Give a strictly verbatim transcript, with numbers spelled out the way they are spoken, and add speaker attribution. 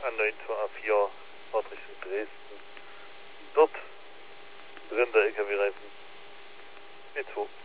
Speaker 1: an neun zwei A vier, fahrt Richtung Dresden. Dort brennt der L K W-Reifen. B zwei.